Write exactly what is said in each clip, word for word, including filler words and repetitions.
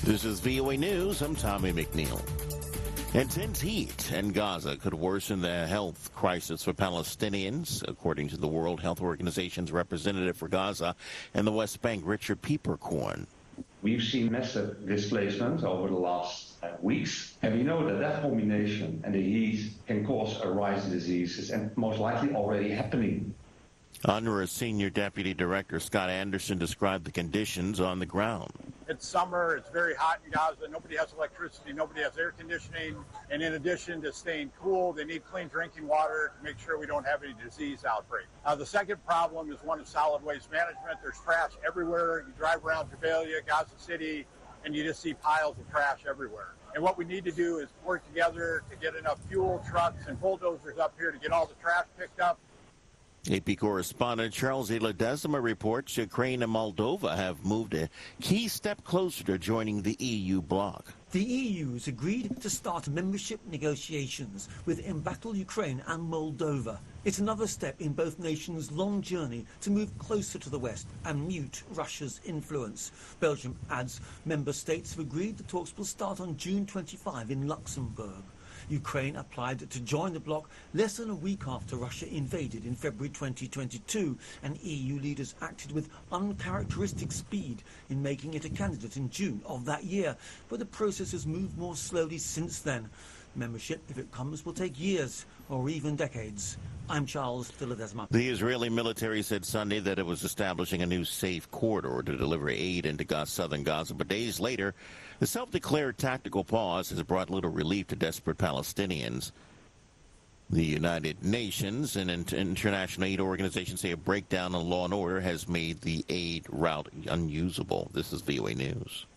This is V O A News. I'm Tommy McNeil. Intense heat in Gaza could worsen the health crisis for Palestinians, according to the World Health Organization's representative for Gaza and the West Bank, Richard Peeperkorn. We've seen massive displacement over the last uh, weeks, and we know that that combination and the heat can cause a rise in diseases, and most likely already happening. UNRWA Senior Deputy Director Scott Anderson described the conditions on the ground. It's summer, it's very hot in Gaza, nobody has electricity, nobody has air conditioning, and in addition to staying cool, they need clean drinking water to make sure we don't have any disease outbreak. Uh, the second problem is one of solid waste management. There's trash everywhere. You drive around Jabalia, Gaza City, and you just see piles of trash everywhere. And what we need to do is work together to get enough fuel, trucks, and bulldozers up here to get all the trash picked up. A P correspondent Charles E. Ledesma reports Ukraine and Moldova have moved a key step closer to joining the E U bloc. The E U has agreed to start membership negotiations with embattled Ukraine and Moldova. It's another step in both nations' long journey to move closer to the West and mute Russia's influence. Belgium adds member states have agreed the talks will start on June twenty-fifth in Luxembourg. Ukraine applied to join the bloc less than a week after Russia invaded in February twenty twenty-two, and E U leaders acted with uncharacteristic speed in making it a candidate in June of that year. But the process has moved more slowly since then. Membership, if it comes, will take years or even decades. I'm Charles Ledesma. The Israeli military said Sunday that it was establishing a new safe corridor to deliver aid into Gaza, southern Gaza. But days later, the self-declared tactical pause has brought little relief to desperate Palestinians. The United Nations and international aid organizations say a breakdown in law and order has made the aid route unusable. This is V O A News.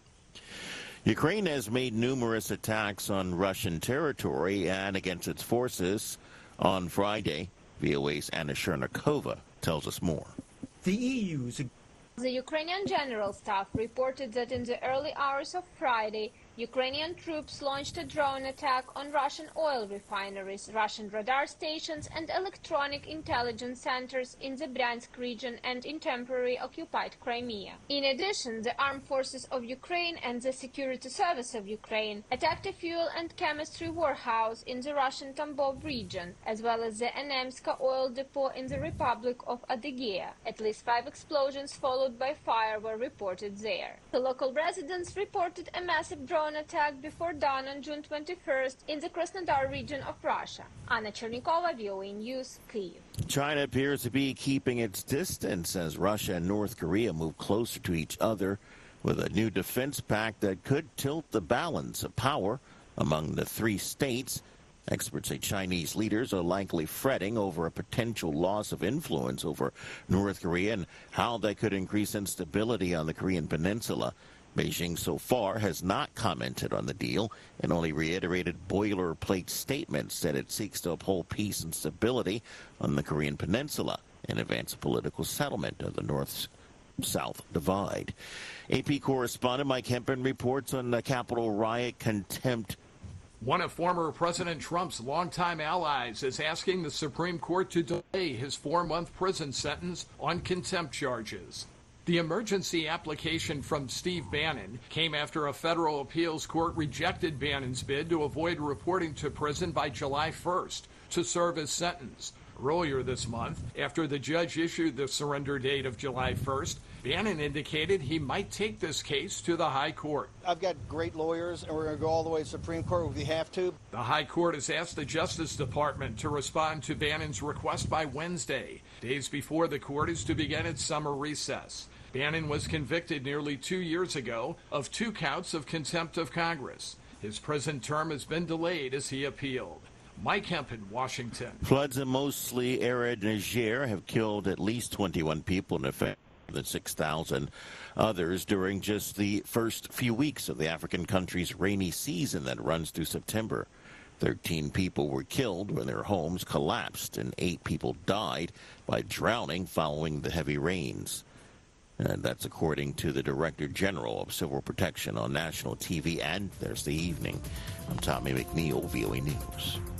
Ukraine has made numerous attacks on Russian territory and against its forces on Friday. V O A's Anna Chernikova tells us more. The E U's The Ukrainian General Staff reported that in the early hours of Friday, Ukrainian troops launched a drone attack on Russian oil refineries, Russian radar stations, and electronic intelligence centers in the Bryansk region and in temporarily occupied Crimea. In addition, the Armed Forces of Ukraine and the Security Service of Ukraine attacked a fuel and chemistry warehouse in the Russian Tambov region, as well as the Enemska oil depot in the Republic of Adygea. At least five explosions followed by fire were reported there. The local residents reported a massive drone attack before dawn on June twenty-first in the Krasnodar region of Russia. Anna Chernikova, V O A News, Kyiv. China appears to be keeping its distance as Russia and North Korea move closer to each other with a new defense pact that could tilt the balance of power among the three states. Experts say Chinese leaders are likely fretting over a potential loss of influence over North Korea and how that could increase instability on the Korean peninsula. Beijing so far has not commented on the deal and only reiterated boilerplate statements that it seeks to uphold peace and stability on the Korean peninsula and advance a political settlement of the North-South divide. A P correspondent Mike Hempen reports on the Capitol riot contempt. One of former President Trump's longtime allies is asking the Supreme Court to delay his four-month prison sentence on contempt charges. The emergency application from Steve Bannon came after a federal appeals court rejected Bannon's bid to avoid reporting to prison by July first to serve his sentence. Earlier this month, after the judge issued the surrender date of July first, Bannon indicated he might take this case to the High Court. I've got great lawyers, and we're going to go all the way to the Supreme Court if we have to. The High Court has asked the Justice Department to respond to Bannon's request by Wednesday, days before the court is to begin its summer recess. Bannon was convicted nearly two years ago of two counts of contempt of Congress. His prison term has been delayed as he appealed. Mike Hempen, Washington. Floods in mostly arid Niger have killed at least twenty-one people and affected more than six thousand others during just the first few weeks of the African country's rainy season that runs through September. thirteen people were killed when their homes collapsed and eight people died by drowning following the heavy rains. And that's according to the Director General of Civil Protection on national T V and Thursday evening. I'm Tommy McNeil, V O A News.